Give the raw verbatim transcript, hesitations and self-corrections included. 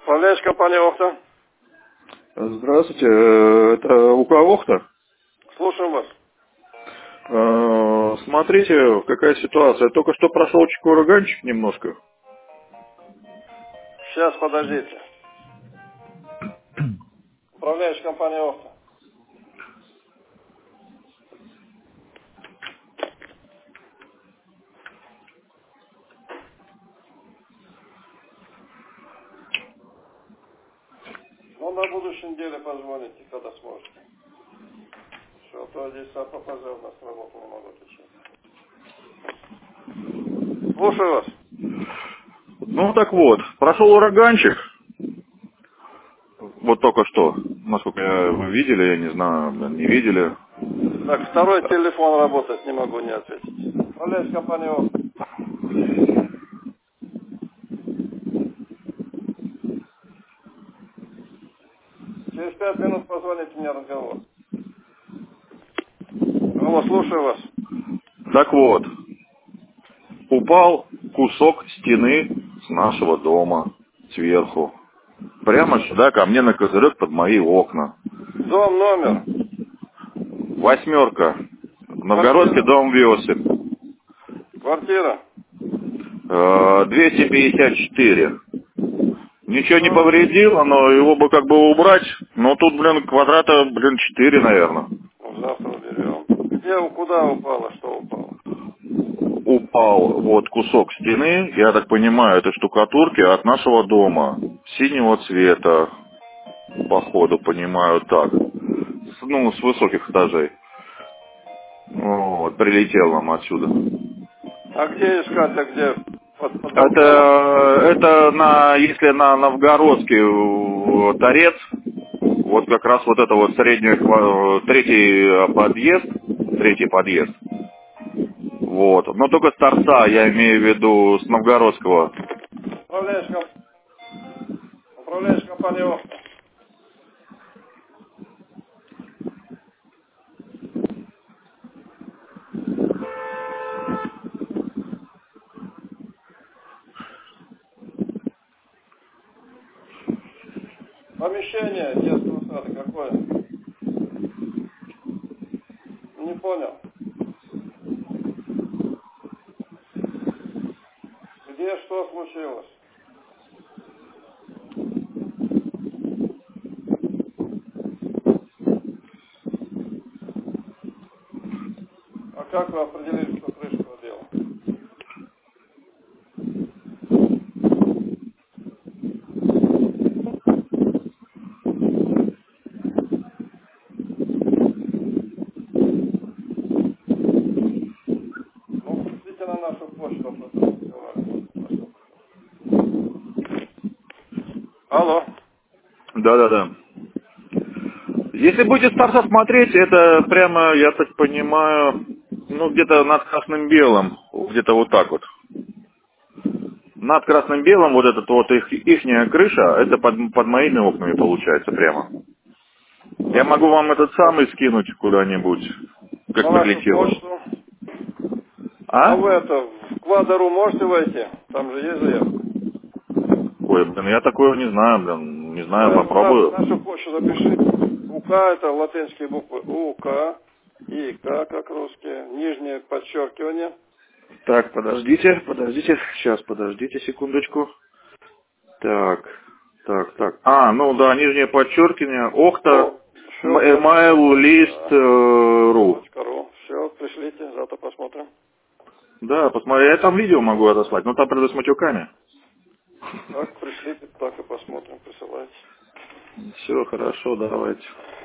Управляющая компания Охта. Здравствуйте, э, это УК Охта? Слушаем вас. Э, Смотрите, какая ситуация. Только что прошел ураганчик немножко. Сейчас, подождите. Управляющая компания Охта. Ну, на будущей неделе позвоните, когда сможете. Что, то здесь АППЗ у нас работу не могут отвечать. Слушаю вас. Ну так вот, прошел ураганчик. Вот только что. Насколько я, вы видели, я не знаю, не видели. Так, второй телефон работает, не могу не ответить. Управляющая компания Охта. Через пять минут позвоните мне разговор. Алло, слушаю вас. Так вот, упал кусок стены с нашего дома сверху. Прямо сюда, ко мне на козырек под мои окна. Дом, номер. Восьмерка. Новгородский Квартира. дом восемь. Квартира. двести пятьдесят четыре. Ничего не Ну, повредило, но его бы как бы убрать. Но тут, блин, квадрата, блин, четыре, наверное. ну, завтра уберем. Где, куда упало, что упало? Упал вот кусок стены, я так понимаю, это штукатурки от нашего дома. Синего цвета, походу, понимаю так. С- ну, с высоких этажей. Вот, прилетел нам отсюда. А где искать, а где? Под, под балконом? Это, это на, если на Новгородский э, торец, вот как раз вот это вот средний, ква- третий подъезд, третий подъезд, вот, но только с торца, я имею в виду с Новгородского. Управляющая, комп... Управляющая компания Охта. Помещение детского сада какое? Не понял. Где что случилось? А как вы определили, что крыша побила? Ну, пришлите на нашу почту, об этом разговариваем. А что потом? Алло. Да-да-да. Если будете с торца смотреть, это прямо, я так понимаю, ну где-то над красным-белым, где-то вот так вот. Над красным-белым вот этот вот их, ихняя крыша, это под, под моими окнами получается прямо. Я Ладно, могу на, вам этот самый скинуть куда-нибудь, как на нашу прилетело. почту. А А? вы это, в Квадру можете войти? Там же есть заявка. Ой, блин, я такое не знаю, блин, не знаю, Вы на- попробую. нашу почту запишите. УК это латинские буквы УК, и К как русские, нижнее подчеркивание. Так, подождите, подождите, сейчас, подождите секундочку. Так, так, так. А, ну да, нижнее подчеркивание, Охта, О, все, email list да, э, ру. точка ру. Все, пришлите, завтра посмотрим. Да, посмотри, я там видео могу отослать, но там, правда, с матюками. Так, пришлите, так и посмотрим, присылайте. Все хорошо, давайте.